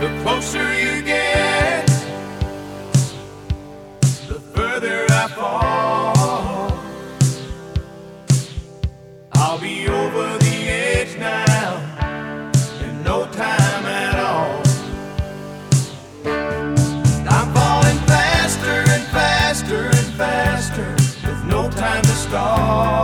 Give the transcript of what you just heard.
The closer you get, the further I fall. I'll be over the edge now in no time at all. I'm falling faster and faster and faster with no time to stall.